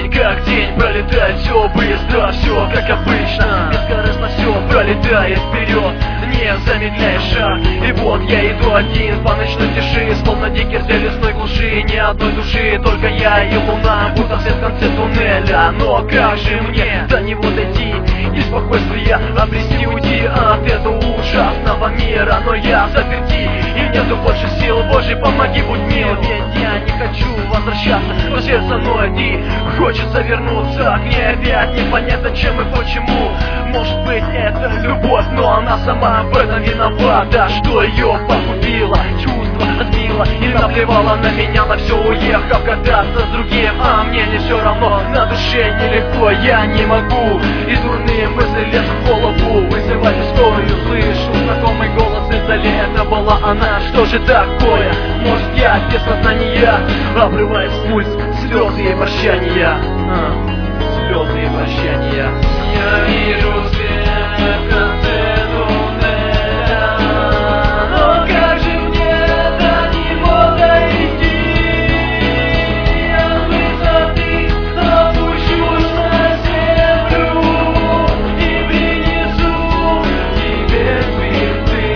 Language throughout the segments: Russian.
день как день пролетает, все быстро, все как обычно, бескорыстно все пролетает вперед, не замедляя шаг. И вот я иду один по ночной тиши, словно дикий зверь лесной глуши, ни одной души, только я и луна, будто свет в конце туннеля. Но как же мне до него дойти и спокойствие обрести, уйти от этого ужасного мира? Но я заперти, и нету больше сил, Боже, помоги, будь мил. Ведь я не хочу возвращаться, но сердце ноет и хочется вернуться к ней опять. Непонятно чем и почему, может быть это любовь, но она сама в этом виновата, что ее погубило, чувство отмило и наплевала на меня, на все, уехав кататься с другим. А мне не все равно, на душе нелегко, я не могу, и дурные мысли лезут в голову, вызывать историю, слышу знакомый голос издали, это была она. Что же такое? Может я без сознания, обрываясь пульс, слезы и прощания, слезы и прощания. Я вижу свет в конце туннеля, но как же мне до него дойти? Я с высоты опущусь на землю и принесу тебе цветы.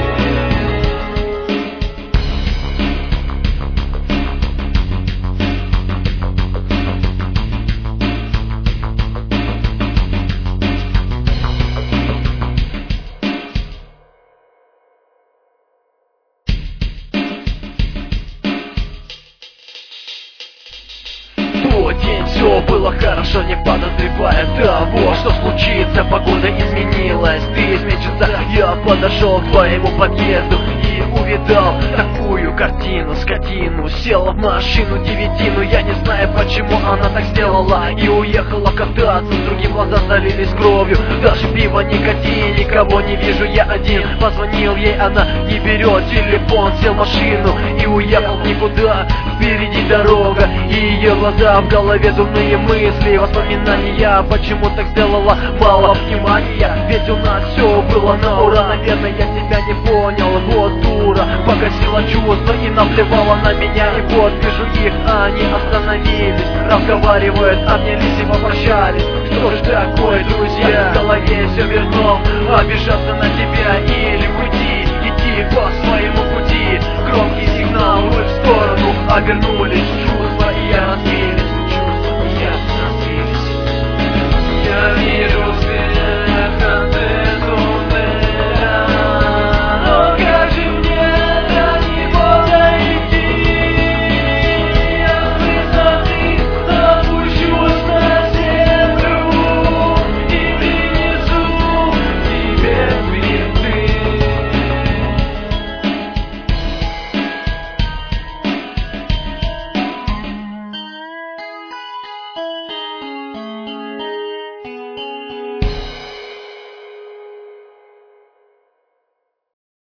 День все было хорошо, не подозревая того, что случится, погода изменилась, ты изменчился. Я подошел к твоему подъезду и увидал такую картину, скотину. Села в машину девятину, я не знаю почему она так сделала, и уехала кататься, с другим глаза залились кровью. Даже пива не кати, никого не вижу, я один. Позвонил ей, она не берет телефон, сел в машину и уехал никуда. Впереди дорога и ее глаза, в голове дурные мысли, воспоминания. Почему так сделала, мало внимания, ведь у нас все было на ура. Наверное, я тебя не понял, вот дура, погасила чувства и наплевала на меня. И вот вижу их, они остановились, разговаривают, обнялись и попрощались. Что ж такое, друзья, в голове все верно, обижаться